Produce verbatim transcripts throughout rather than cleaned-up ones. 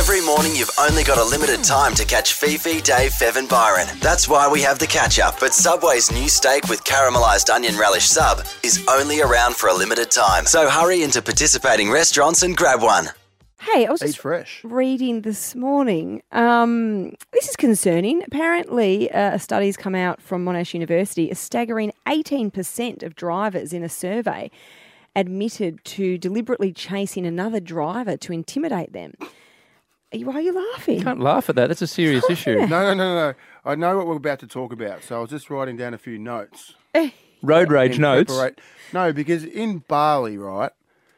Every morning you've only got a limited time to catch Fifi, Dave, Fev and Byron. That's why we have the catch-up. But Subway's new steak with caramelised onion relish sub is only around for a limited time. So hurry into participating restaurants and grab one. Hey, I was Eat just fresh. reading this morning. Um, this is concerning. Apparently, uh, a study's come out from Monash University. A staggering eighteen percent of drivers in a survey admitted to deliberately chasing another driver to intimidate them. Are you, why are you laughing? You can't laugh at that. That's a serious issue. No, no, no, no, no. I know what we're about to talk about, so I was just writing down a few notes. Road rage in notes. preparate- No, because in Bali, right,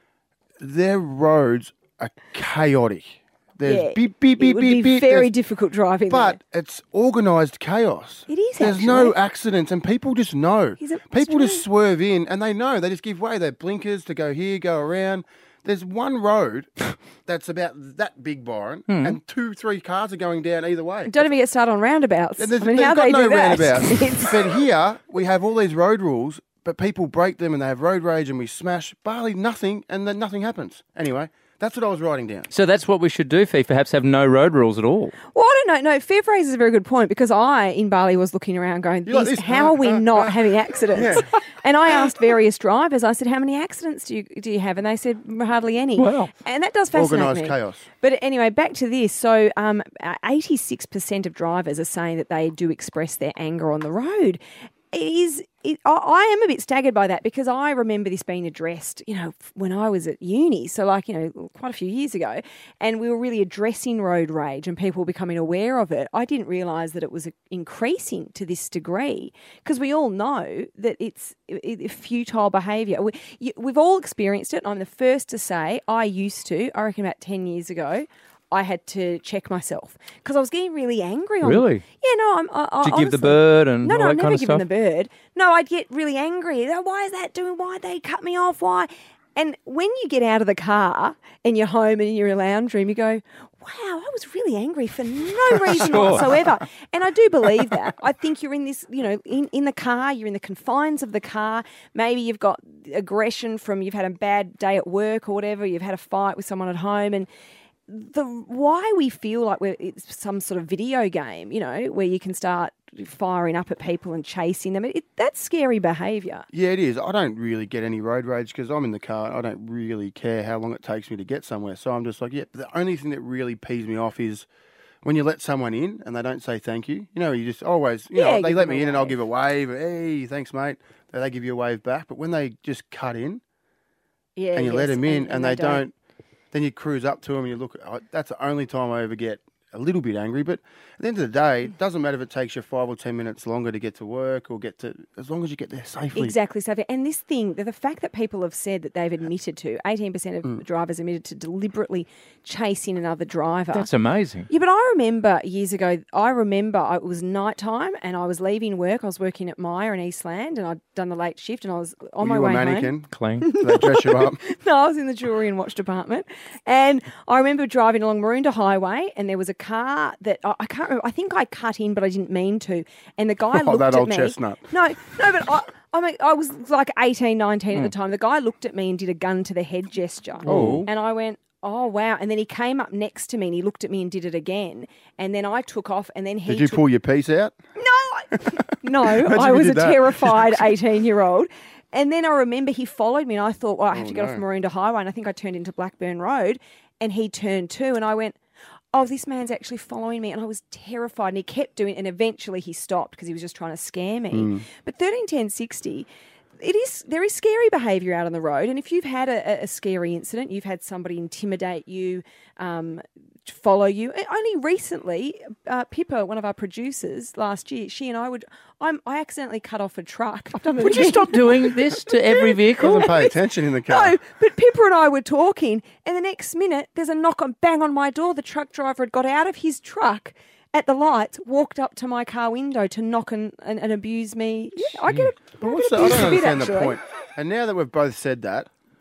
their roads are chaotic. There's Yeah, beep, beep, it beep, would beep, be beep. very There's- difficult driving But it's organised chaos. It is, There's no actually. accidents, and people just know. Is it- it's People true. just swerve in, and they know. They just give way. They have blinkers to go here, go around. There's one road that's about that big, Byron, Hmm. and two, three cars are going down either way. Don't even get started on roundabouts. And there's, I mean, they've how got they no do that? roundabouts. It's- But here, we have all these road rules, but people break them and they have road rage and we smash. Bali, nothing, and then nothing happens. Anyway, that's what I was writing down. So that's what we should do, Fee. Perhaps have no road rules at all. Well, I don't know. No, Fev raises a very good point because I, in Bali, was looking around going, You like this, this? how are we Uh, uh, not uh. having accidents? And I asked various drivers, I said, how many accidents do you do you have? And they said, hardly any. Wow. And that does fascinate Organised me. chaos. But anyway, back to this. So um, eighty-six percent of drivers are saying that they do express their anger on the road. It is. It, I, I am a bit staggered by that because I remember this being addressed, you know, when I was at uni. So, like, you know, quite a few years ago, and we were really addressing road rage and people becoming aware of it. I didn't realise that it was increasing to this degree because we all know that it's it, it, futile behaviour. We, you, we've all experienced it. I'm the first to say I used to. I reckon about ten years ago. I had to check myself because I was getting really angry. On, Really? Yeah, no, I'm. I, I, Did you give the honestly- bird and No, all no, that I've never kind of given stuff? the bird. No, I'd get really angry. Oh, why is that doing? Why they cut me off? Why? And when you get out of the car and you're home and you're in a lounge room, you go, wow, I was really angry for no reason Sure. whatsoever. And I do believe that. I think you're in this, you know, in, in the car, you're in the confines of the car. Maybe you've got aggression from you've had a bad day at work or whatever. You've had a fight with someone at home and the why we feel like we're it's some sort of video game, you know, where you can start firing up at people and chasing them. It, that's scary behaviour. Yeah, it is. I don't really get any road rage because I'm in the car. I don't really care how long it takes me to get somewhere. So I'm just like, yeah, the only thing that really pees me off is when you let someone in and they don't say thank you. You know, you just always, you Yeah, know, they give let them me a in and I'll wave. give a wave. Hey, thanks, mate. They give you a wave back. But when they just cut in Yeah, and you let yes, them in and, they, don't, then you cruise up to them and you look. oh, That's the only time I ever get a little bit angry. But at the end of the day, it doesn't matter if it takes you five or ten minutes longer to get to work or get to, as long as you get there safely. Exactly, Sophie. And this thing, the, the fact that people have said that they've admitted to, eighteen percent of Mm. drivers admitted to deliberately chasing another driver. That's amazing. Yeah, but I remember years ago, I remember I- it was night time and I was leaving work. I was working at Myer in Eastland and I'd done the late shift and I was on Were my you way a home. mannequin? Clean. Do they dress you up? No, I was in the jewellery and watch department. And I remember driving along Maroondah Highway and there was a car that I, I can't remember. I think I cut in, but I didn't mean to. And the guy Oh, looked that at old me. chestnut. No, no, but I, I mean, I was like eighteen, nineteen Hmm. at the time. The guy looked at me and did a gun to the head gesture. Oh. And I went, oh, wow. And then he came up next to me and he looked at me and did it again. And then I took off and then he Did you took... pull your piece out? No, I- no, Imagine I if you was a did that. terrified eighteen-year-old. And then I remember he followed me and I thought, well, I have Oh, to get no. off Maroondah Highway. And I think I turned into Blackburn Road and he turned too. And I went, oh, this man's actually following me. And I was terrified. And he kept doing it. And eventually he stopped because he was just trying to scare me. Mm. But thirteen ten sixty... It is there is scary behaviour out on the road, and if you've had a, a scary incident, you've had somebody intimidate you, um, follow you. Only recently, uh, Pippa, one of our producers, last year, she and I would. I'm, I accidentally cut off a truck. I've done it Would you again. stop doing this to every vehicle? Doesn't pay attention in the car. No, but Pippa and I were talking, and the next minute there's a knock on, bang on my door. The truck driver had got out of his truck at the lights, walked up to my car window to knock and, and, and abuse me. Yeah, I get, But I what's get the, I abused don't a bit, understand the actually. point. And now that we've both said that,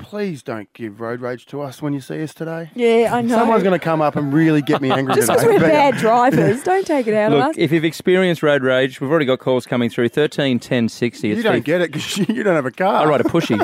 please don't give road rage to us when you see us today. Yeah, I know. Someone's going to come up and really get me angry Just today. because we're bad drivers, don't take it out of Look, us. if you've experienced road rage, we've already got calls coming through. thirteen ten sixty. You It's don't Fifi. get it because you don't have a car. I ride a pushy.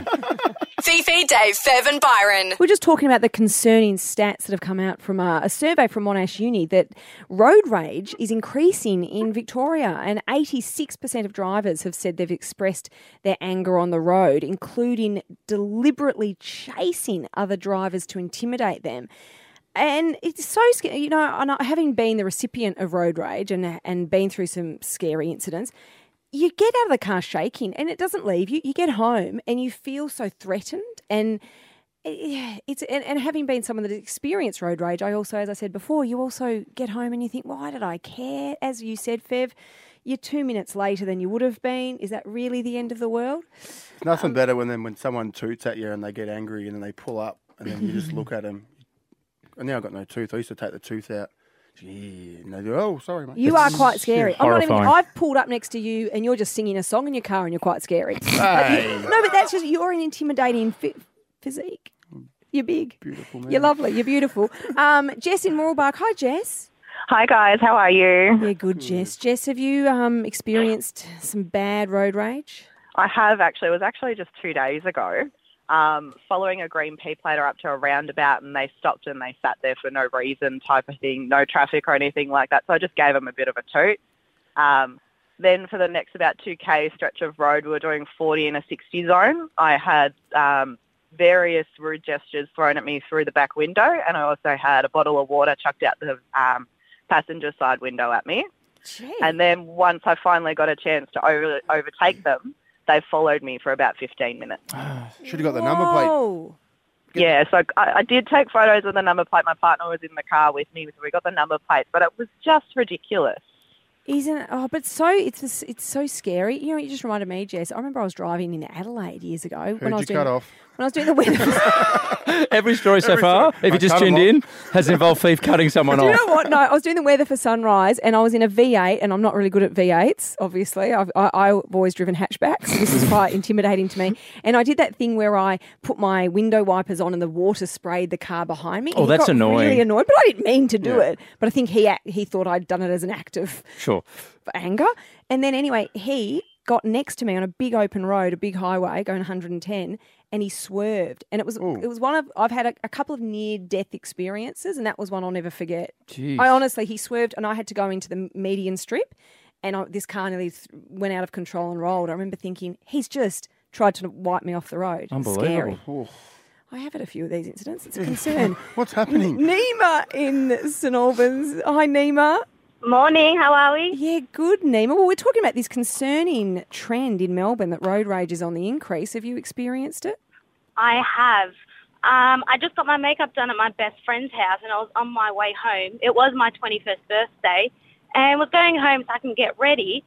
Fifi, Dave, Fev and Byron. We're just talking about the concerning stats that have come out from uh, a survey from Monash Uni that road rage is increasing in Victoria, and eighty-six percent of drivers have said they've expressed their anger on the road, including deliberately chasing other drivers to intimidate them. And it's so scary, you know, and I- having been the recipient of road rage and and been through some scary incidents, you get out of the car shaking and it doesn't leave you. You get home and you feel so threatened. And yeah, it's and, and having been someone that experienced road rage, I also, as I said before, you also get home and you think, why did I care? As you said, Fev, you're two minutes later than you would have been. Is that really the end of the world? It's nothing better when then when someone toots at you and they get angry and then they pull up and then you just look at them. And now I've got no tooth. I used to take the tooth out. Gee, and they go, oh, sorry, mate. You are quite scary. I'm not even. horrifying. I've pulled up next to you and you're just singing a song in your car and you're quite scary. Hey. No, but that's just you're an intimidating phy- physique. You're big. Beautiful, man. You're lovely. You're beautiful. Um, Jess in Mooralbark. Hi, Jess. Hi guys, how are you? Yeah, good, Jess. Jess, have you um, experienced some bad road rage? I have actually. It was actually just two days ago. Um, following a green P plater up to a roundabout, and they stopped and they sat there for no reason, type of thing, no traffic or anything like that. So I just gave them a bit of a toot. Um, then for the next about two K stretch of road, we were doing forty in a sixty zone. I had um, various rude gestures thrown at me through the back window, and I also had a bottle of water chucked out the um, passenger side window at me. Gee. And then once I finally got a chance to over, overtake them, they followed me for about fifteen minutes. Should have got the number plate. Whoa. Yeah, so I, I did take photos of the number plate. My partner was in the car with me, so we got the number plate, but it was just ridiculous. Isn't it? Oh, but so it's just- it's so scary. You know, you just reminded me, Jess. I remember I was driving in Adelaide years ago when I Who'd was you doing cut off? when I was doing the weather. Every story so Every far, story. if I you just cut 'em tuned off. in, has involved Fifi cutting someone Do you off. know what? No, I was doing the weather for Sunrise, and I was in a V eight, and I'm not really good at V eights. Obviously, I've I, I've always driven hatchbacks. This is quite intimidating to me. And I did that thing where I put my window wipers on, and the water sprayed the car behind me. Oh, And he that's got annoying. Really annoyed, but I didn't mean to do Yeah. it. But I think he act- he thought I'd done it as an act of Sure. anger. And then anyway, he got next to me on a big open road, a big highway going one hundred ten, and he swerved. And it was Ooh. it was one of I've had a, a couple of near death experiences, and that was one I'll never forget. Jeez. I honestly, he swerved, and I had to go into the median strip, and I, this car nearly th- went out of control and rolled. I remember thinking, he's just tried to wipe me off the road. Unbelievable. Scary. Oh, I have had a few of these incidents. It's a concern. what's happening? Nima in St Albans. Hi, Nima. Morning, how are we? Yeah, good, Nima. Well, we're talking about this concerning trend in Melbourne that road rage is on the increase. Have you experienced it? I have. Um, I just got my makeup done at my best friend's house and I was on my way home. It was my twenty-first birthday and was going home so I can get ready.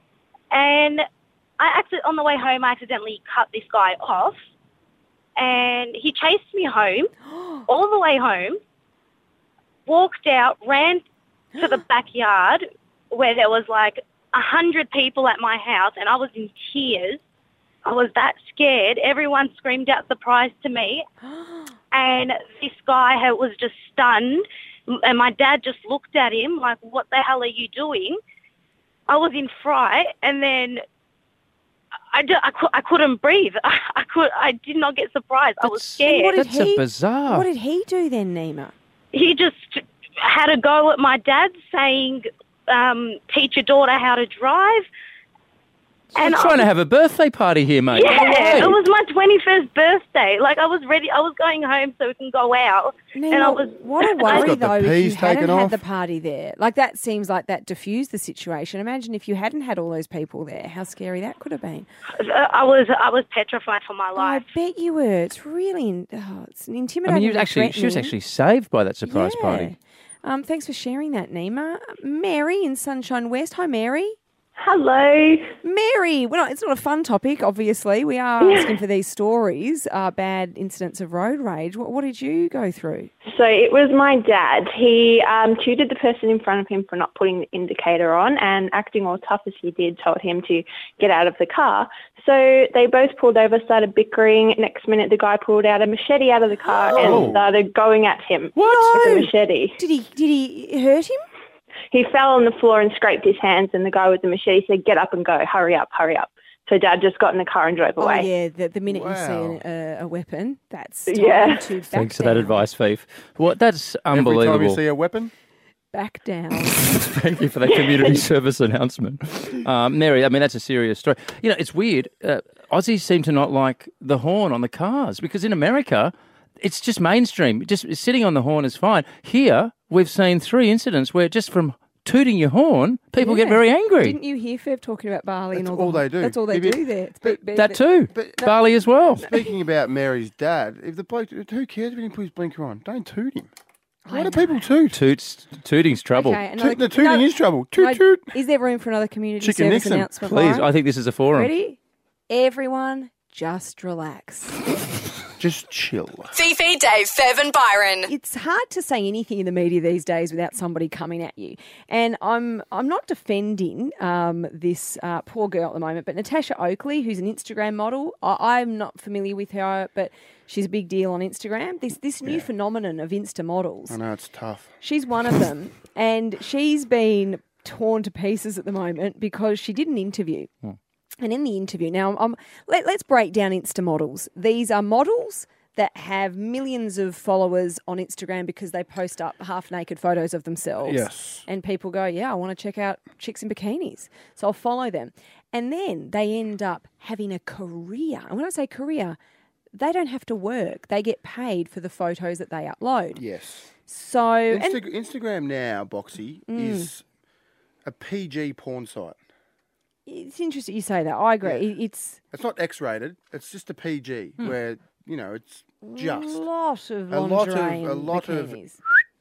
And I accident- on the way home, I accidentally cut this guy off and he chased me home, all the way home, walked out, ran to the backyard where there was like a hundred people at my house and I was in tears. I was that scared. Everyone screamed out surprise to me. And this guy had, was just stunned. And my dad just looked at him like, what the hell are you doing? I was in fright. And then I, ju- I, cou- I couldn't breathe. I, I, could, I did not get surprised. I was That's- scared. What did That's a he- bizarre. What did he do then, Nima? He just had a go at my dad saying, um, teach your daughter how to drive. I'm trying to have a birthday party here, mate. Get Yeah, away. it was my twenty-first birthday. Like, I was ready. I was going home so we can go out. Nima, and I was... what a worry, got the though, if you peas hadn't taken had off. the party there. Like, that seems like that diffused the situation. Imagine if you hadn't had all those people there, how scary that could have been. I was I was petrified for my Oh, life. I bet you were. It's really oh, it's an intimidating. I mean, you and actually, she was threatening. actually saved by that surprise Yeah. party. Um, thanks for sharing that, Nima. Mary in Sunshine West. Hi, Mary. Hello. Mary, well, it's not a fun topic, obviously. We are asking for these stories, uh, bad incidents of road rage. What, what did you go through? So it was my dad. He um, tutored the person in front of him for not putting the indicator on, and acting all tough as he did, told him to get out of the car. So they both pulled over, started bickering. Next minute, the guy pulled out a machete out of the car Oh. and started going at him What? with a machete. Did he, did he hurt him? He fell on the floor and scraped his hands, and the guy with the machete said, "Get up and go, hurry up, hurry up." So Dad just got in the car and drove away. Oh, yeah, the, the minute you Wow. see a, a weapon, that's time Yeah. to back Thanks for down. that advice, Fief. What? That's Every time unbelievable. you see a weapon, Back down. Thank you for that community service announcement. Um, Mary, I mean, that's a serious story. You know, it's weird. Uh, Aussies seem to not like the horn on the cars because in America, it's just mainstream. Just sitting on the horn is fine. Here, we've seen three incidents where just from tooting your horn, people get Yeah. very angry. Didn't you hear Fev talking about Bali and That's all, all the, they do. That's all they If you- do there. It's but- big- that big- too. But- Bali as well. speaking about Mary's dad, if the bloke, who cares if he put his blinker on? Don't toot him. Why I do know. people toot? Toots, tooting's trouble. Okay, another- Toot, the tooting no, is trouble. Toot no, toot. Is there room for another community Chicken service Nixon. announcement? Please, Lauren? I think this is a forum. Ready? Everyone, just relax. Just chill. Fifi, Dave, Fev and Byron. It's hard to say anything in the media these days without somebody coming at you. And I'm I'm not defending um, this uh, poor girl at the moment, but Natasha Oakley, who's an Instagram model, I, I'm not familiar with her, but she's a big deal on Instagram. This this new phenomenon of Insta models. I know it's tough. She's one of them, and she's been torn to pieces at the moment because she did an interview. And in the interview, now um, let, let's break down Insta models. These are models that have millions of followers on Instagram because they post up half-naked photos of themselves. Yes. And people go, yeah, I want to check out chicks in bikinis. So I'll follow them. And then they end up having a career. And when I say career, they don't have to work. They get paid for the photos that they upload. Yes. So, and Insta- Instagram now, Boxy, is a P G porn site. it's interesting you say that. I agree. Yeah. It- It's It's not X-rated. It's just a P G where, you know, it's a just. lot of A lot of- lingerie a and lot of- bikinis.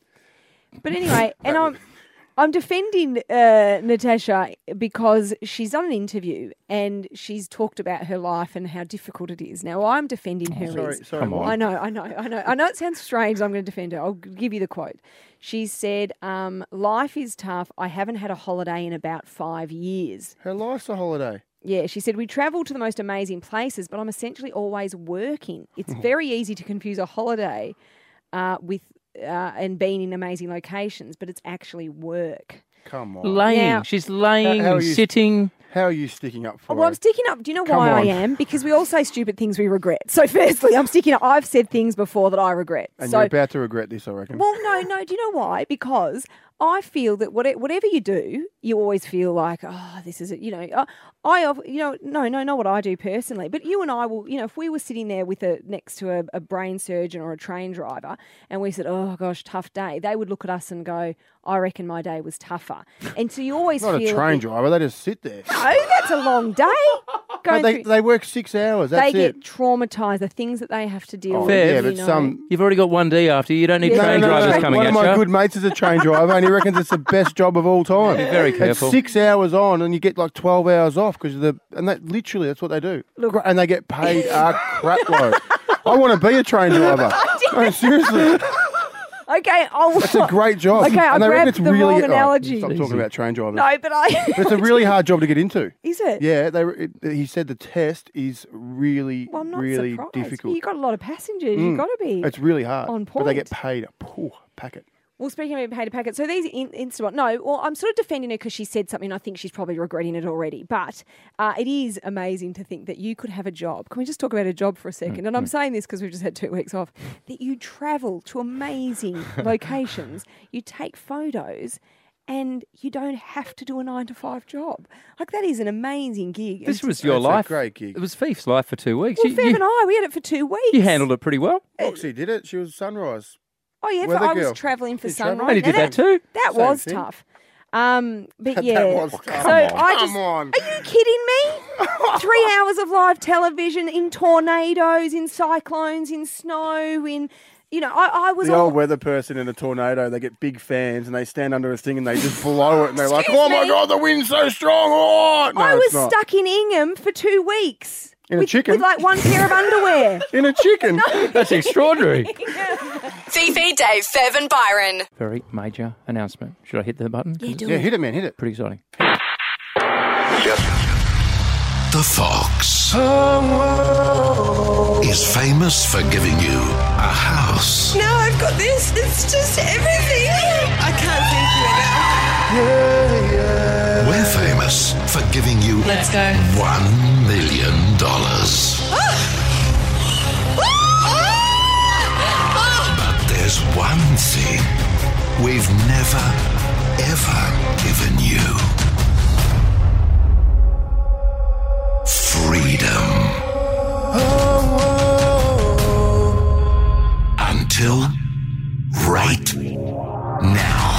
But anyway, and I'm I'm defending uh, Natasha because she's done an interview and she's talked about her life and how difficult it is. Now I'm defending her. Sorry, is, sorry. Come what? I know, I know, I know. I know it sounds strange. I'm going to defend her. I'll give you the quote. She said, um, "Life is tough. I haven't had a holiday in about five years." Her life's a holiday. Yeah, she said, we travel to the most amazing places, but I'm essentially always working. It's very easy to confuse a holiday uh, with uh, and being in amazing locations, but it's actually work. Come on. Laying. Now- She's laying, How- how are you- sitting. How are you sticking up for Well, I'm her? sticking up. Do you know Come why I on. am? Because we all say stupid things we regret. So firstly, I'm sticking up. I've said things before that I regret. And so you're about to regret this, I reckon. Well, no, no. Do you know why? Because I feel that what- whatever you do, you always feel like, oh, this is it. You know, uh, I, of- you know, no, no, not what I do personally. But you and I will, you know, if we were sitting there with a next to a, a brain surgeon or a train driver, and we said, oh gosh, tough day, they would look at us and go, I reckon my day was tougher. And so you always Not a feel train driver. They just sit there. No, that's a long day. No, Going they, through- they work six hours. That's they it. get traumatised. The things that they have to deal Oh, with. Fair. yeah, you but know. some. You've already got one D after you. You don't need Yeah. train No, no, no, drivers no. coming One at of my you. good mates is a train driver, and he reckons it's the best job of all time. Be very careful. It's six hours on, and you get like twelve hours off because the and that literally that's what they do. Look- and they get paid a crap load. I want to be a train driver. No, seriously, Okay, I'll. it's a great job. Okay, I and they reckon grabbed it's the really wrong oh, analogy. Stop talking about train drivers. No, but I. But it's a really hard job to get into. Is it? Yeah, they. It, he said the test is really, Well, I'm not really surprised. difficult. You've got a lot of passengers. You've got to be. It's really hard, on but they get point. paid a poor packet. Well, speaking of being paid a packet, so these in, Insta, no, well, I'm sort of defending her because she said something. I think she's probably regretting it already. But uh, it is amazing to think that you could have a job. Can we just talk about a job for a second? And I'm saying this because we've just had two weeks off. That you travel to amazing locations, you take photos, and you don't have to do a nine to five job. Like that is an amazing gig. This And was your That's a life. great gig. It was Fief's life for two weeks. well, you, Fev you- and I, we had it for two weeks. you handled it pretty well. Roxy did it. She was sunrise. Oh yeah, for, Weather I was girl. travelling for You travel? sunrise. And he did Now that too. That Same was thing. tough. Um, but That yeah, was tough. so Come on. I just Come on. are you kidding me? Three hours of live television in tornadoes, in cyclones, in snow, in you know, I, I was The all, old weather person in a tornado, they get big fans and they stand under a thing and they just blow it and they're like, Excuse oh my me? God, the wind's so strong. Oh, no, I it's was not. stuck in Ingham for two weeks. In a with, chicken? With like one pair of underwear. In a chicken. That's extraordinary. Fifi, Dave, Fev and Byron. Very major announcement. Should I hit the button? Yeah, do Yeah, it. hit it, man, hit it. Pretty exciting. The Fox is famous for giving you a house, Now I've got this. It's just everything. I can't thank you enough. we're famous for giving you Let's go. one million dollars. But there's one thing we've never, ever given you. Freedom. Until right now.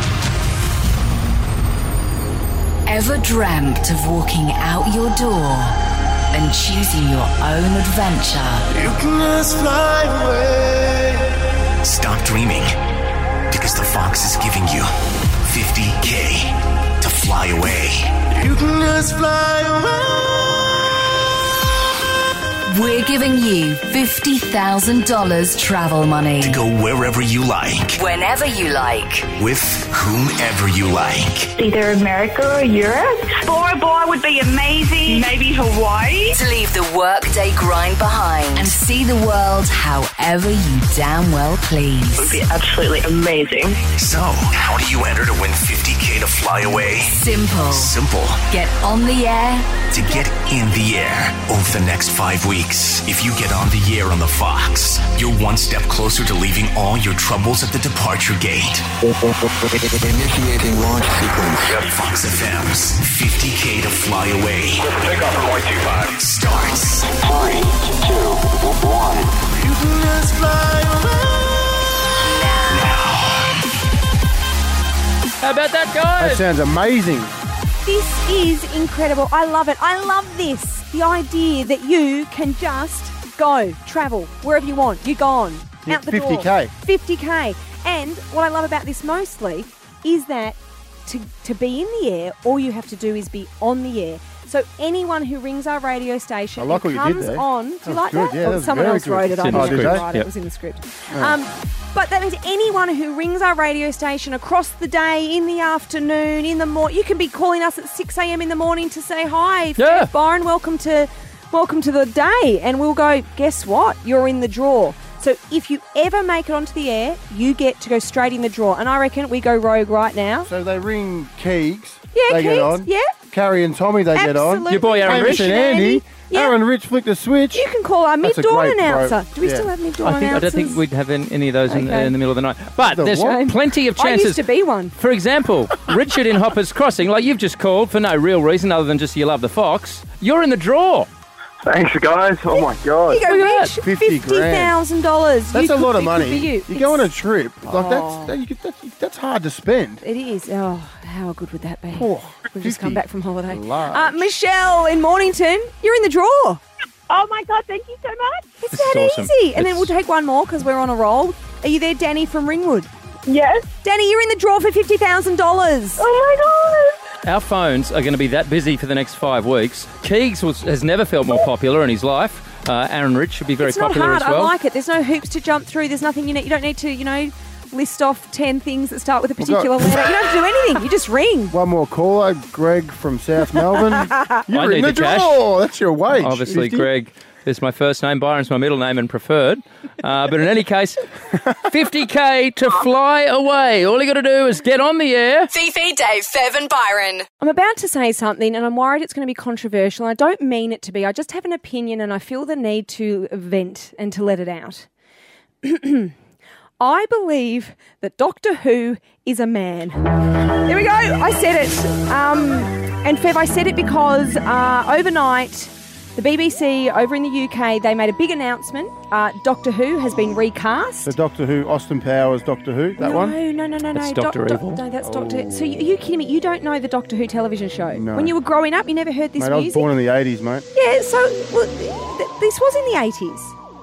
Ever dreamt of walking out your door and choosing your own adventure? You can just fly away. Stop dreaming, because the Fox is giving you fifty K to fly away. You can just fly away. We're giving you fifty thousand dollars travel money. To go wherever you like, Whenever you like. with whomever you like. Either America or Europe. Bora Bora would be amazing. Maybe Hawaii. To leave the workday grind behind and see the world however you damn well please. Would be absolutely amazing. So, how do you enter to win fifty K to fly away? Simple. Simple. Get on the air. To get in the air over the next five weeks, if you get on the air on the Fox, you're one step closer to leaving all your troubles at the departure gate. Initiating launch sequence. Fox F M's fifty K to fly away. Takeoff from one two five. Starts. Three, two, one. You can just fly away. How about that, guys? That sounds amazing. This is incredible. I love it. I love this. The idea that you can just go, travel, wherever you want. You're gone. Yeah, out the fifty K. door. fifty K. And what I love about this mostly is that to, to be in the air, all you have to do is be on the air. So anyone who rings our radio station I like and what you did comes there. on, do That you was like good, that? yeah, that Or was someone very else good. wrote it. It's I in the didn't script, write it. yep. It was in the script. Um, but that means anyone who rings our radio station across the day, in the afternoon, in the morning, you can be calling us at six a.m. in the morning to say hi. Yeah. Byron, welcome to welcome to the day. And we'll go, guess what? You're in the draw. So if you ever make it onto the air, you get to go straight in the draw. And I reckon we go rogue right now. So they ring Keegs. Yeah, they get Keegs, on. yeah. Carrie and Tommy, they get on. Absolutely. Your boy Aaron Hamish Rich. and Andy. Yeah. Aaron Rich flicked the switch. You can call our That's a mid-dawn great announcer. pro- Do we yeah. still have mid-dawn I think I announcers? don't think we'd have in, any of those in, Okay. in the middle of the night. But The there's what? plenty of I chances. used to be one. For example, Richard in Hoppers Crossing, like you've just called for no real reason other than just you love the Fox. You're in the draw. Thanks, guys. Oh, my God. You go, Look at Rich, that. fifty fifty thousand dollars. That's a lot of money. You. You go on a It's- trip. Like Oh. that's, that, you could, that's that's hard to spend. It is. Oh, how good would that be? Oh, We've just come fifty. back from holiday. Large. Uh, Michelle in Mornington, you're in the draw. Oh my God, thank you so much. It's This that is awesome. easy. And then It's- we'll take one more because we're on a roll. Are you there, Danny from Ringwood? Yes. Danny, you're in the draw for fifty thousand dollars. Oh my God. Our phones are going to be that busy for the next five weeks. Keegs was, has never felt more popular in his life. Uh, Aaron Rich should be very It's not popular hard. as well. I like it. There's no hoops to jump through. There's nothing you need. You don't need to, you know, list off ten things that start with a We've got- particular letter. You don't have to do anything. You just ring. One more caller, Greg from South Melbourne. You're I in need the the cash. draw. That's your wage. Obviously, fifty. Greg is my first name, Byron's my middle name and preferred. Uh, but in any case, fifty K to fly away. All you got to do is get on the air. Fifi, Dave, Fev and Byron. I'm about to say something and I'm worried it's going to be controversial. I don't mean it to be. I just have an opinion and I feel the need to vent and to let it out. I believe that Doctor Who is a man. There we go. I said it. Um, and Fev, I said it because uh, overnight, the B B C over in the U K, they made a big announcement. Uh, Doctor Who has been recast. The Doctor Who, Austin Powers, Doctor Who, that no, one? No, no, no, no, That's no. Doctor Doc- Evil. Doc- no, that's Doctor. So you, you kidding me? You don't know the Doctor Who television show? No. When you were growing up, you never heard this Mate, I was music? born in the eighties, mate. Yeah. So well, th- th- this was in the eighties.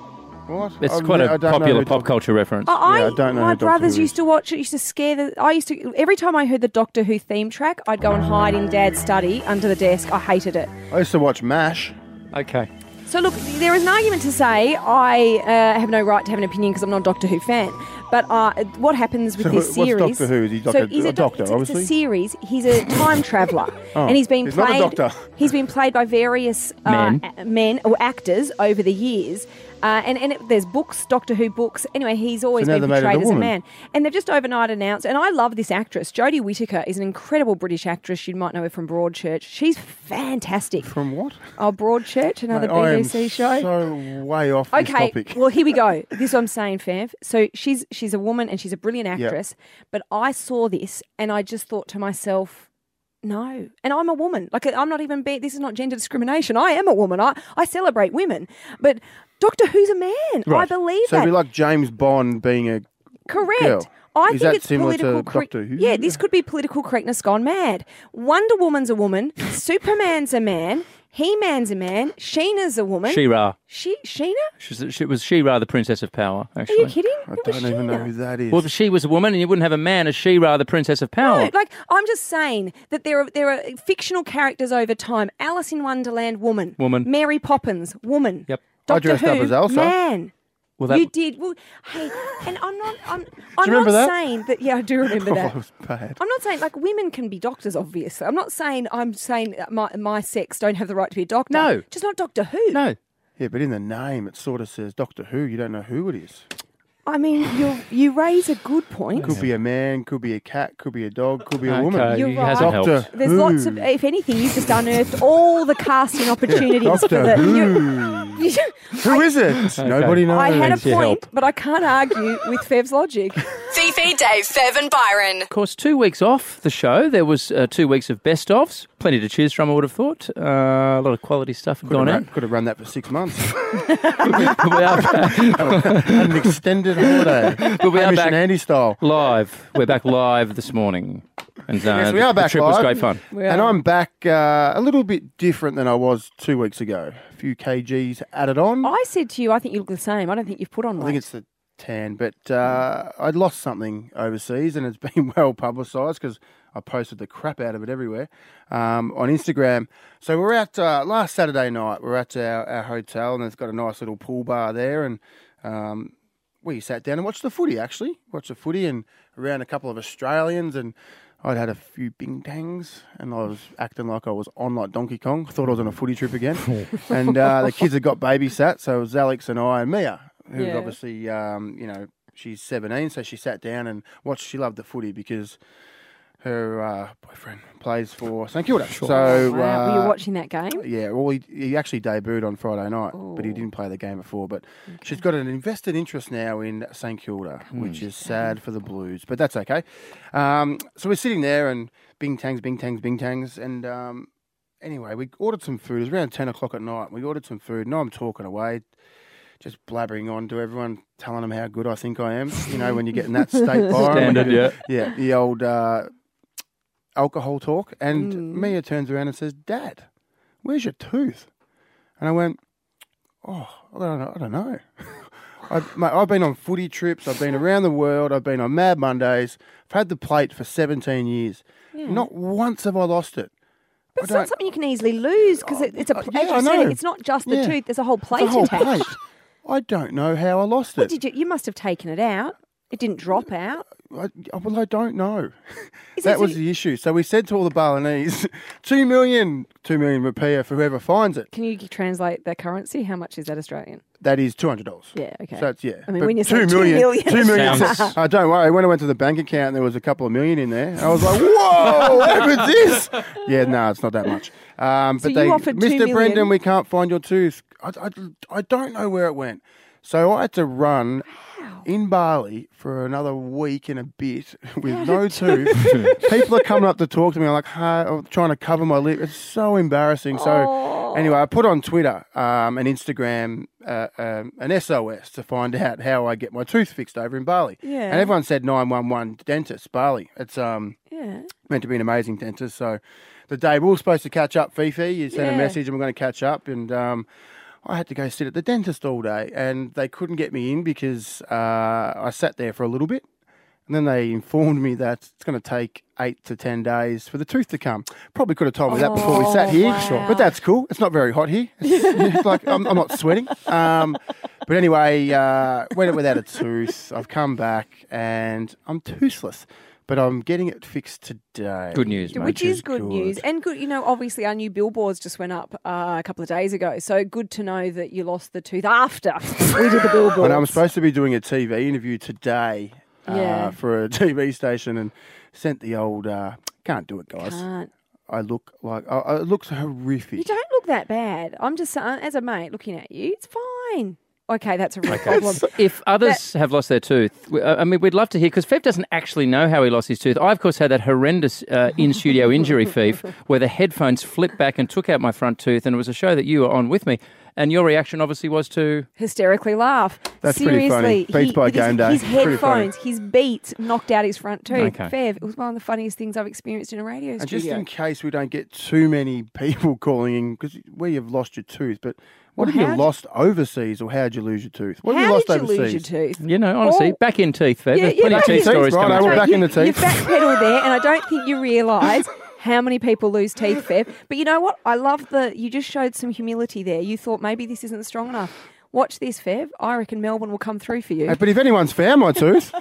What? It's I've quite ne- a I don't know popular who pop Doc- culture reference. I, Yeah, I don't know my who Doctor brothers Who used is. to watch it. Used to scare the. I used to every time I heard the Doctor Who theme track, I'd go and hide in Dad's study under the desk. I hated it. I used to watch MASH. Okay. So look, there is an argument to say I uh, have no right to have an opinion because I'm not a Doctor Who fan. But uh, what happens with So this what's series? Doctor Who? Is he doc- so a- he's a doc- doctor, it's, obviously? It's a series. He's a time traveller, Oh, and he's been he's not a played. doctor. He's been played by various uh, Men. a- men or actors over the years. Uh, and and it, there's books, Doctor Who books. Anyway, he's always So now been they made it a portrayed as a woman. man. And they've just overnight announced, and I love this actress. Jodie Whittaker is an incredible British actress. You might know her from Broadchurch. She's fantastic. From what? Oh, Broadchurch, another Mate, I B am B C show. so way off this Okay, topic. well, here we go. This is what I'm saying, Fev. So she's she's a woman and she's a brilliant actress. But I saw this and I just thought to myself, no. And I'm a woman. Like, I'm not even, be- this is not gender discrimination. I am a woman. I, I celebrate women. But Doctor Who's a man. I Right. believe So that. it'd be like James Bond being a Correct. girl. I Is think that it's similar political to corre- Doctor Who? Yeah, this could be political correctness gone mad. Wonder Woman's a woman. Superman's a man. He-Man's a man. Sheena's a woman. She-Ra. She Sheena? She's, she was She-Ra, the Princess of Power, Are actually. you kidding? I It was don't even know Sheena. who that is. Well, she was a woman, and you wouldn't have a man as She-Ra, the Princess of Power. No, like I'm just saying that there are there are fictional characters over time. Alice in Wonderland, woman. Woman. Mary Poppins, woman. Yep. I Doctor dressed Who, up as Elsa. man. Well, that, You did. Well, hey, and I'm not. I'm. I'm remember not that? saying that. Yeah, I do remember Oh, that. it was bad. I'm not saying like women can be doctors. Obviously, I'm not saying. I'm saying that my my sex don't have the right to be a doctor. No. just not Doctor Who. no. Yeah, but in the name it sort of says Doctor Who. You don't know who it is. I mean, you you raise a good point. Could be a man, could be a cat, could be a dog, could be a Okay, woman. You're he right. hasn't Doctor helped. There's Who. lots of. If anything, you've just unearthed all the casting opportunities for Doctor the. Who. you- Who is it? Nobody knows. I had a Thanks for your point, help. but I can't argue with Fev's logic. Fifi, Dave, Fev and Byron. Of course, two weeks off the show. There was uh, two weeks of best-ofs. Plenty to choose from, I would have thought. Uh, a lot of quality stuff had Could have, gone run, out. could have run that for six months. we are back Had an extended holiday. But we are Hamish back. and Andy style. live. We're back live this morning. And uh, Yes, we the- are back The trip was live. great fun. And I'm back uh, a little bit different than I was two weeks ago. A few kgs added on. I said to you, I think you look the same. I don't think you've put on weight. I think it's the tan, but uh, I'd lost something overseas, and it's been well publicised because I posted the crap out of it everywhere um, on Instagram. So we're at uh, last Saturday night. We're at our, our hotel, and it's got a nice little pool bar there, and um, we sat down and watched the footy. Actually, watched the footy and around a couple of Australians, and I'd had a few bing tangs, and I was acting like I was on like Donkey Kong. Thought I was on a footy trip again, and uh, the kids had got babysat, so it was Alex and I and Mia. Who's Yeah. obviously, um, you know, she's seventeen, so she sat down and watched. She loved the footy because her uh, boyfriend plays for St Kilda. So, Oh, wow. Were uh, you watching that game? yeah, well, he, he actually debuted on Friday night, but he didn't play the game before. But she's got an invested interest now in St Kilda, which is sad for the Blues, but that's okay. Um, so we're sitting there and bing tangs, bing tangs, bing tangs, and um, anyway, we ordered some food. It was around ten o'clock at night. We ordered some food, and I'm talking away, just blabbering on to everyone, telling them how good I think I am. You know, when you get in that state, Byron, Standard, when you- yeah. yeah, the old uh, alcohol talk. And Mm. Mia turns around and says, "Dad, where's your tooth?" And I went, "Oh, I don't know. I don't know. I've, mate, I've been on footy trips. I've been around the world. I've been on Mad Mondays. I've had the plate for seventeen years. Yeah. Not once have I lost it. But I it's not don't- something you can easily lose because it, it's a. Uh, As yeah, you I said, know. it's not just the Yeah. tooth. There's a whole plate the whole attached. plate. I don't know how I lost What it. did you? You must have taken it out. It didn't drop out. I, well, I don't know. Is that it- was the issue. So we said to all the Balinese, two million, two million rupiah for whoever finds it. Can you translate the currency? How much is that Australian? That is two hundred dollars. Yeah, okay. So it's, yeah. I mean, But when you say two two million, million. two million. Sounds- uh, don't worry. When I went to the bank account, there was a couple of million in there. I was like, whoa, what was this? Yeah, no, it's not that much. Um, So but you they, offered two Mister million. Brendan, we can't find your tooth. I, I, I don't know where it went. So I had to run in Bali for another week and a bit with no tooth. People are coming up to talk to me. I'm like, hey, I'm trying to cover my lip. It's so embarrassing. So anyway, I put on Twitter um, and Instagram uh, um, an S O S to find out how I get my tooth fixed over in Bali. Yeah. And everyone said nine one one dentist, Bali. It's um Yeah. meant to be an amazing dentist. So the day we were supposed to catch up, Fifi, you sent Yeah. a message and we're going to catch up. And um, I had to go sit at the dentist all day, and they couldn't get me in because uh, I sat there for a little bit. And then they informed me that it's going to take eight to ten days for the tooth to come. Probably could have told me that before we sat here, wow. but that's cool. It's not very hot here. It's, it's like I'm, I'm not sweating. Um, but anyway, uh, went without a tooth. I've come back and I'm toothless, but I'm getting it fixed today. Good news, mate. Which is good, news. And good, you know, obviously our new billboards just went up uh, a couple of days ago. So good to know that you lost the tooth after we did the billboards. And I'm supposed to be doing a T V interview today. Yeah. Uh, for a T V station and sent the old, uh, can't do it, guys. Can't. I look like, uh, it looks horrific. You don't look that bad. I'm just saying, as a mate looking at you, it's fine. Okay, that's a real problem. If others have lost their tooth, we- uh, I mean, we'd love to hear, because Fev doesn't actually know how he lost his tooth. I, of course, had that horrendous uh, in-studio injury, Fev, where the headphones flipped back and took out my front tooth, and it was a show that you were on with me. And your reaction, obviously, was to... Hysterically laugh. That's pretty Seriously, funny. Beats he- by with his- game day. His Pretty funny. headphones, his beats knocked out his front tooth. Okay. Fev, it was one of the funniest things I've experienced in a radio And studio. just in case we don't get too many people calling in, because where you've lost your tooth, but what Well, have you how'd- lost overseas, or how'd you lose your tooth? What have How you lost did you overseas? lose your tooth? You know, honestly, Oh. back in teeth, Fev. Yeah, There's yeah, plenty of back teeth in teeth. stories Right, coming I will through. back in the teeth. You backpedal there, and I don't think you realise how many people lose teeth, Fev. But you know what? I love the, you just showed some humility there. You thought maybe this isn't strong enough. Watch this, Fev. I reckon Melbourne will come through for you. Hey, but if anyone's found my tooth,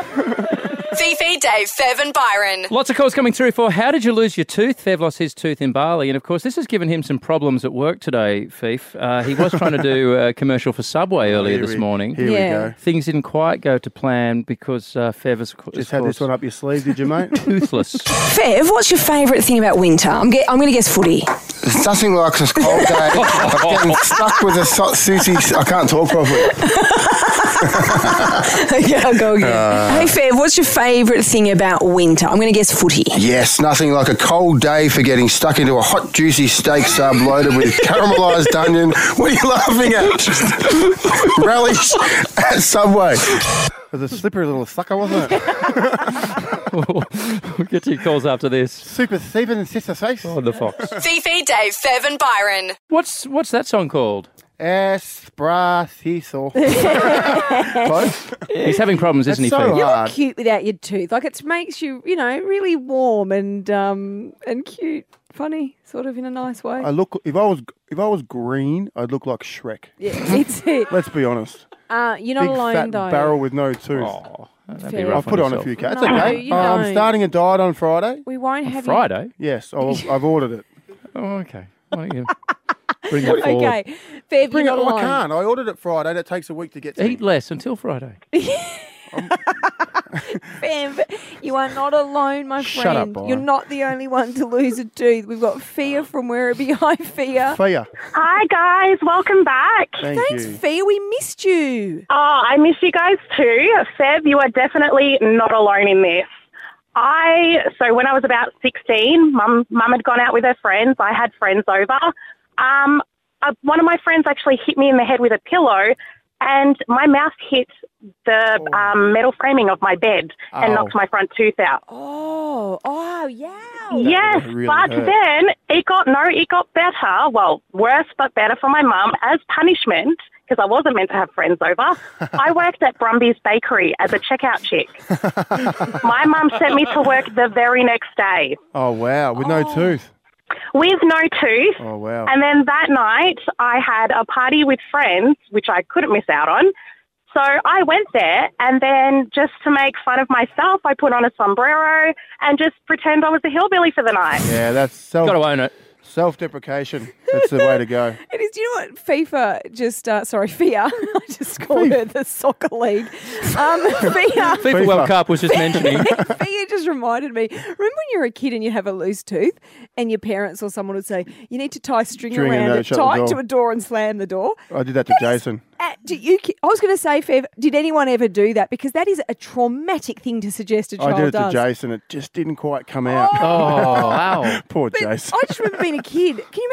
Fifi, Dave, Fev and Byron. Lots of calls coming through for how did you lose your tooth? Fev lost his tooth in Bali. And, of course, this has given him some problems at work today, Feef. Uh, he was trying to do a commercial for Subway earlier here this we- morning. here we Yeah. go. Things didn't quite go to plan because uh, Fev is, just had this one up your sleeve, did you, mate? toothless. Fev, what's your favourite thing about winter? I'm, get, I'm going to guess footy. It's nothing like this cold day. I'm getting stuck with a so- Susie. I can't talk properly. Okay, I'll go again. Uh, hey, Fev, what's your favourite thing about winter? I'm going to guess footy. Yes, nothing like a cold day for getting stuck into a hot, juicy steak sub loaded with caramelised onion. What are you laughing at? Relish at Subway. It was a slippery little sucker, wasn't it? We'll get to your calls after this. Super Stephen and Sister Face. Oh, the Fox. Fifi, Dave, Fev and Byron. What's what's that song called? Espresso. Close. He's having problems, isn't he, That's so Fev? You hard. look cute without your tooth. Like it makes you, you know, really warm and um and cute, funny, sort of in a nice way. I look. If I was, if I was green, I'd look like Shrek. Yeah, it's it. Let's be honest. Uh, you're not Big alone fat though. barrel with no tooth. Oh, that'd be Fair. rough I've put on a yourself. few cats. No, okay. you Uh, I'm don't. starting a diet on Friday. We won't have Friday? Yes, I'll, I've ordered it. Oh, okay. Why don't you bring that you. forward? Okay, Fev, Bring it. you're not Oh, I alone. can't. I ordered it Friday. That takes a week to get to Eat me. less until Friday. Fev, you are not alone, my Shut friend. up, Byron. You're not the only one to lose a tooth. We've got Fia from Werribee. Hi, Fia. Fia. Hi guys, welcome back. Thank Thanks, you. Fia. We missed you. Oh, I miss you guys too. Seb, you are definitely not alone in this. I so when I was about sixteen, mum mum had gone out with her friends. I had friends over. Um, uh, one of my friends actually hit me in the head with a pillow, and my mouth hit the um, metal framing of my bed and Oh. knocked my front tooth out. Oh, oh, yeah. Yes, really but hurt. then it got, no, it got better. Well, worse but better for my mum. As punishment, because I wasn't meant to have friends over, I worked at Brumby's Bakery as a checkout chick. My mum sent me to work the very next day Oh wow, with no tooth. with no tooth. Oh wow. And then that night, I had a party with friends, which I couldn't miss out on. So I went there, and then just to make fun of myself, I put on a sombrero and just pretend I was a hillbilly for the night. Yeah, that's self. Got to own it. Self-deprecation. That's the way to go. It is. Do you know what FIFA just? Uh, sorry, Fia. I just called her the soccer league. Um, Fia. FIFA World Cup was just mentioning. Fia just reminded me. Remember when you were a kid and you have a loose tooth, and your parents or someone would say you need to tie string, String and around no, it, shut the tie it door. to a door, and slam the door. I did that to Jason. Uh, do you, I was going to say, Fev, did anyone ever do that? Because that is a traumatic thing to suggest a child I did it does. to Jason. It just didn't quite come out. Oh, wow. Poor Jason. I just remember being a kid. Can you imagine saying that to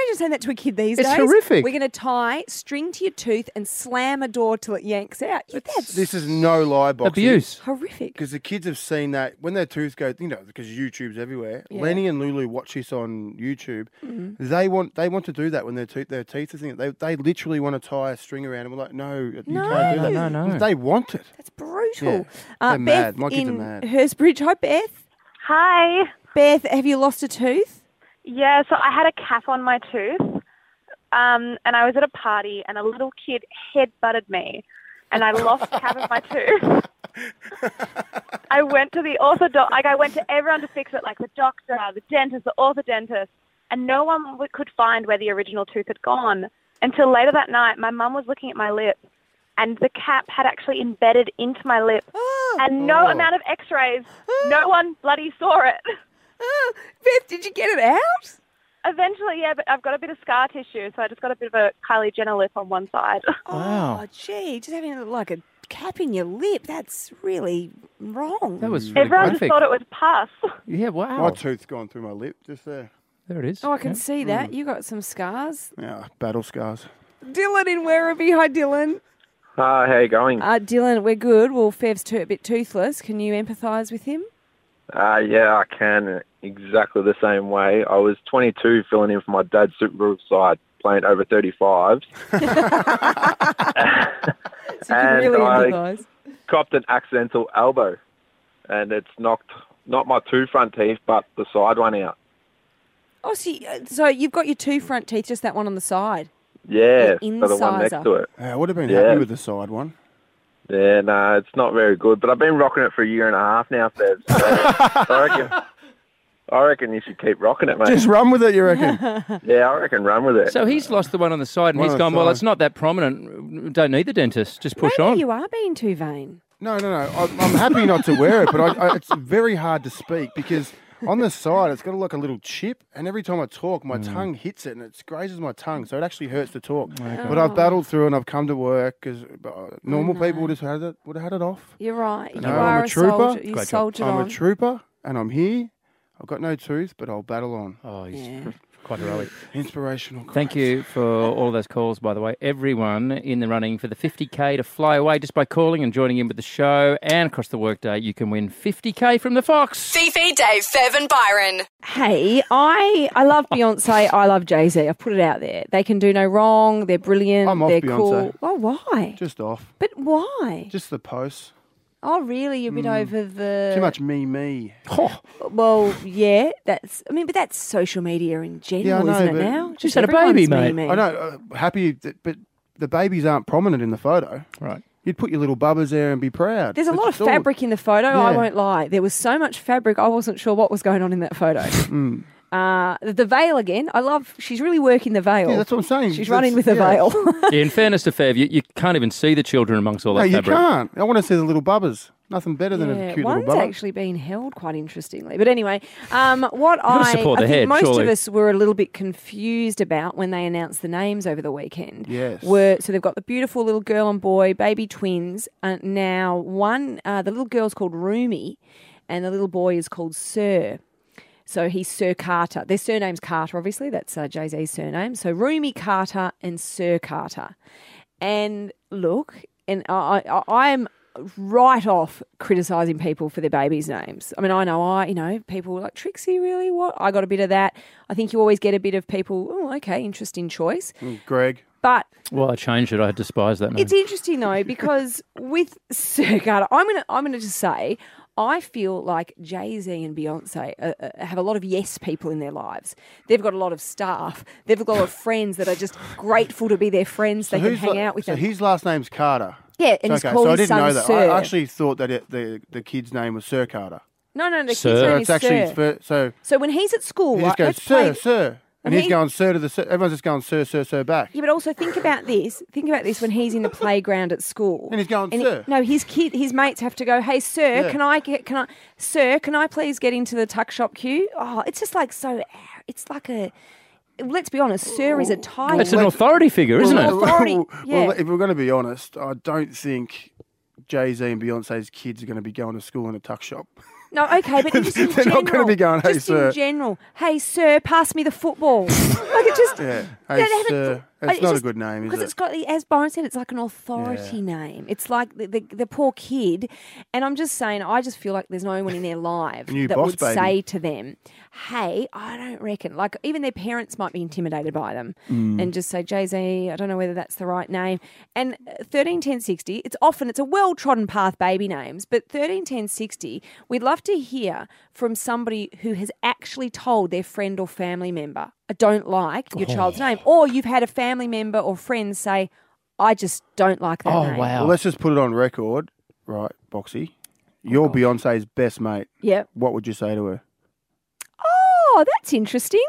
to a kid these It's days. horrific. We're going to tie string to your tooth and slam a door till it yanks out. Yeah, that's This is no lie, Boxy. Abuse. horrific. Because the kids have seen that when their tooth goes, you know, because YouTube's everywhere. Yeah. Lenny and Lulu watch this on YouTube. Mhm. They want they want to do that when their tooth their teeth are thinking. They they literally want to tie a string around and we're like, no, you No. can't do that. No, no, no. They want it. That's brutal. Yeah. Uh, They're Beth mad. My kids are in mad. Hurstbridge. Hi, Beth. Hi. Beth, have you lost a tooth? Yeah, so I had a cap on my tooth, um, and I was at a party, and a little kid head-butted me, and I lost the cap of my tooth. I went to the orthodontist, like I went to everyone to fix it, like the doctor, the dentist, the orthodontist, and no one w- could find where the original tooth had gone. Until later that night, my mum was looking at my lip, and the cap had actually embedded into my lip, and no Oh. amount of x-rays, no one bloody saw it. Beth, did you get it out? Eventually, yeah, but I've got a bit of scar tissue, so I just got a bit of a Kylie Jenner lip on one side. Wow. Oh, gee, just having like a cap in your lip, that's really wrong. That was really Everyone graphic. just thought it was pus. Yeah, wow. My tooth's gone through my lip just there. There it is. Oh, I can Yeah. see that. You got some scars. Yeah, battle scars. Dylan in Werribee. Hi, Dylan. Hi, how you going? Uh, Dylan, we're good. Well, Fev's too, a bit toothless. Can you empathise with him? Uh, yeah, I can. Exactly the same way. I was twenty-two filling in for my dad's Super Bowl side, playing over thirty-fives. So you can And really I- empathise. Copped an accidental elbow, and it's knocked not my two front teeth, but the side one out. Oh, so, you, so you've got your two front teeth, just that one on the side. Yeah, The for the one next incisor. to it. Yeah, I would have been Yeah. happy with the side one. Yeah, no, it's not very good. But I've been rocking it for a year and a half now, Fez. So I reckon, I reckon you should keep rocking it, mate. Just run with it, you reckon? Yeah, I reckon run with it. So he's lost the one on the side, and One he's on the gone, well, side. it's not that prominent. Don't need the dentist. Just push Maybe on. you are being too vain. No, no, no. I, I'm happy not to wear it, but I, I, it's very hard to speak because on the side it's got like a little chip, and every time I talk, my tongue hits it and it grazes my tongue, so it actually hurts to talk. But I've battled through and I've come to work because normal people would have had it, would have had it off. You're right. You No, are I'm a trooper. soldier. You Great job. soldiered I'm on. a trooper, and I'm here. I've got no tooth, but I'll battle on. Oh, he's Yeah. quite heroic. Inspirational. Thank you for all of those calls, by the way. Everyone in the running for the fifty K to fly away just by calling and joining in with the show. And across the workday, you can win fifty K from the Fox. Fifi, Dave, Fev and Byron. Hey, I I love Beyonce. I love Jay-Z. I've put it out there. They can do no wrong. They're brilliant. I'm off They're Beyonce. cool. Oh, why? Just off. But why? Just the posts. Oh, really? You're a bit over the... Too much me, me. Well, yeah, that's... I mean, but that's social media in general, Yeah, I know, isn't it but- now? She's had a Everyone's baby, me, mate. me. I know. Uh, happy, that, but the babies aren't prominent in the photo. Right. You'd put your little bubbers there and be proud. There's a But lot of it's all- fabric in the photo, I Yeah. won't lie. There was so much fabric, I wasn't sure what was going on in that photo. Mm. Uh, the, the veil again, I love... She's really working the veil. Yeah, that's what I'm saying. She's That's- running with the yeah. veil. Yeah, in fairness to Fev, you, you can't even see the children amongst all No, that you fabric. can't. I want to see the little bubbers. Nothing better than a Yeah, cute one's little bubber. actually been held quite interestingly. But anyway, um, what gotta I, support I the think head, most surely. of us were a little bit confused about when they announced the names over the weekend. Yes. Were so they've got the beautiful little girl and boy, baby twins. Uh, now one, uh, the little girl's called Rumi, and the little boy is called Sir. So he's Sir Carter. Their surname's Carter, obviously. That's uh, Jay-Z's surname. So Rumi Carter and Sir Carter. And look, and I, I, I'm right off criticising people for their babies' names. I mean, I know I, you know, people were like, Trixie, really? What? I got a bit of that. I think you always get a bit of people, oh, okay, interesting choice. Mm, Greg. But Well, I changed it. I despise that name. it's interesting though because with Sir Carter, I'm gonna I'm gonna just say I feel like Jay-Z and Beyonce uh, uh, have a lot of yes people in their lives. They've got a lot of staff. They've got a lot of friends that are just grateful to be their friends. They can who's hang la- out with so them. his last name's Carter. Yeah, and he's okay, called so I his didn't son know that. Sir. I actually thought that it, the the kid's name was Sir Carter. No, no, no. The Sir. kid's So name it's is actually Sir. for, so So when he's at school, he right, just goes let's play- Sir, Sir, and, and he's he- going Sir to the. Sir. Everyone's just going Sir, Sir, Sir back. Yeah, but also think about this. Think about this when he's in the playground at school. And he's going, he- "Sir." no, his kid, his mates have to go, hey, sir, Yeah. can I get, can I, sir, can I please get into the tuck shop queue? Oh, it's just like so, it's like a, let's be honest, sir is a title. It's an authority figure, isn't Well, it? authority, well, yeah. if we're going to be honest, I don't think Jay-Z and Beyonce's kids are going to be going to school in a tuck shop. No, okay, but just in They're general. not going to be going, hey, just sir. in general. Hey, sir, pass me the football. Like it just. Yeah. they Hey, haven't- sir. it's It's not a just- good name, is Because it? it's got, as Byron said, it's like an authority Yeah. name. It's like the, the the poor kid, and I'm just saying, I just feel like there's no one in their lives New that boss would baby. say to them, "Hey, I don't reckon." Like even their parents might be intimidated by them, Mm. and just say, "Jay Z, I don't know whether that's the right name." And thirteen ten sixty, it's often it's a well trodden path baby names, but thirteen ten sixty, we'd love to hear from somebody who has actually told their friend or family member, I don't like your Oh. child's name. Or you've had a family member or friend say, I just don't like that Oh, name. Well, let's just put it on record, right, Boxy? You're Beyonce's best mate. Yep. What would you say to her? Oh, that's interesting.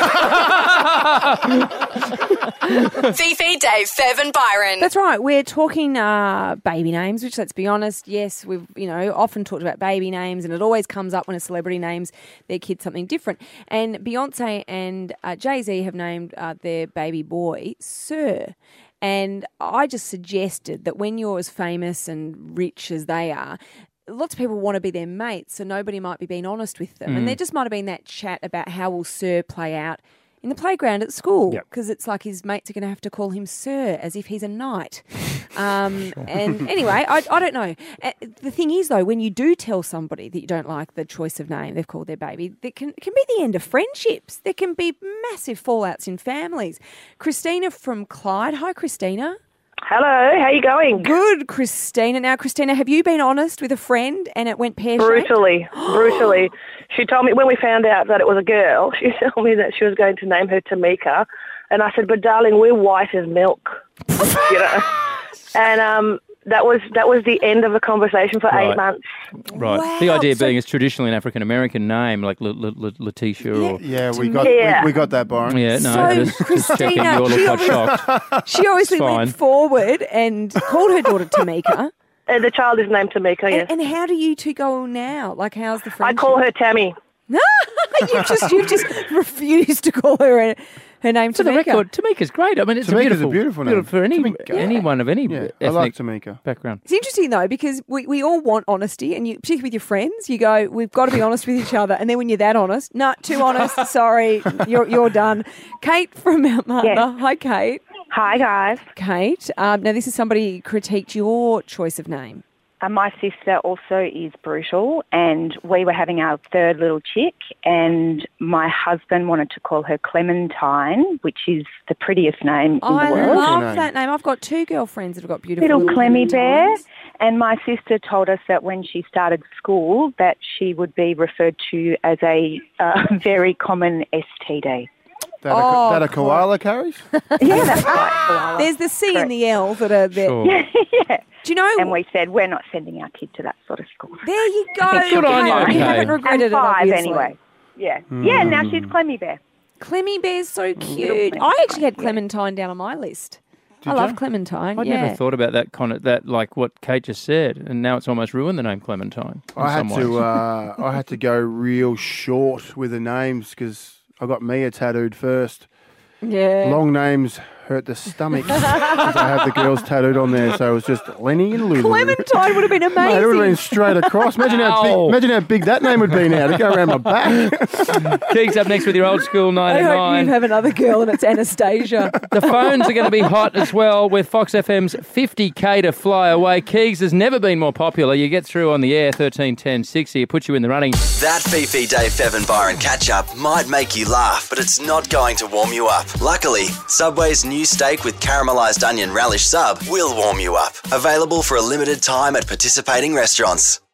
Fifi, Dave, Fev and Byron. That's right. We're talking uh, baby names, which, let's be honest, yes, we've you know often talked about baby names, and it always comes up when a celebrity names their kid something different. And Beyonce and uh, Jay-Z have named uh, their baby boy Sir. And I just suggested that when you're as famous and rich as they are, lots of people want to be their mates, so nobody might be being honest with them. Mm. And there just might have been that chat about how will Sir play out in the playground at school, Yep. because it's like his mates are going to have to call him Sir as if he's a knight. Um, and anyway, I, I don't know. Uh, The thing is, though, when you do tell somebody that you don't like the choice of name they've called their baby, that can, it can be the end of friendships. There can be massive fallouts in families. Christina from Clyde. Hi, Christina. Hello, how you going? Good, Christina. Now, Christina, have you been honest with a friend and it went pear-shaped? Brutally, brutally. She told me, when we found out that it was a girl, she told me that she was going to name her Tamika. And I said, but darling, we're white as milk. you know? And um, that was that was the end of the conversation for Right. eight months. Right. Wow. The idea So- being it's traditionally an African American name, like L- L- L- Letitia or. Yeah, we To got me- we, we got that, Byron. Yeah, no, So, just, just checking. Christina, You all she look obviously- quite shocked. She obviously It's fine. went forward and called her daughter Tamika. And the child is named Tamika, yes. And, and how do you two go now? Like, how's the I friendship? call her Tammy. No, you just you just refused to call her her, her name For the Tamika. record, Tamika's great. I mean, it's Tamika's a a beautiful, beautiful name. for any Tamika. anyone of any Yeah, I ethnic like Tamika. background. It's interesting though because we, we all want honesty, and you, particularly with your friends, you go, we've got to be honest with each other, and then when you're that honest, no, too honest, sorry, you're you're done. Kate from Mount Martha. Yes. Hi, Kate. Hi, guys. Kate. Um, now this is somebody critiqued your choice of name. Uh, my sister also is brutal, and we were having our third little chick, and my husband wanted to call her Clementine, which is the prettiest name in I the world. love that name. I've got two girlfriends that have got beautiful Little little Clemmy Bear. Clementines. And my sister told us that when she started school that she would be referred to as a uh, very common S T D. That, a, Oh, that a koala carries? Yeah, that's right. koala. There's the C Correct. and the L that are there. Sure. yeah. Do you know? And we said we're not sending our kid to that sort of school. There you go. I think she'll Good be on you, fine. You okay. haven't regretted And five it, obviously. anyway. Yeah. Yeah, now she's Hmm. Clemmy Bear. Clemmy Bear's so cute. Clementine, I actually had yeah. Clementine down on my list. Did I love you? Clementine. I'd yeah. never thought about that kind of that like what Kate just said, and now it's almost ruined the name Clementine. In I had some to ways. uh, I had to go real short with the names because I got Mia tattooed first. Yeah. Long names hurt the stomach 'cause I had the girls tattooed on there, so it was just Lenny and Lulu. Clementine would have been amazing. Mate, it would have been straight across. Imagine how Ow. big, imagine how big that name would be now to go around my back. Keeks up next with your old school I hope you ninety-nine. have another girl and it's Anastasia. The phones are going to be hot as well with Fox F M's fifty K to fly away. Keegs has never been more popular. You get through on the air, thirteen ten sixty. It puts you in the running. That Fifi, Dave, Fev and Byron catch-up might make you laugh, but it's not going to warm you up. Luckily, Subway's new steak with caramelised onion relish sub will warm you up. Available for a limited time at participating restaurants.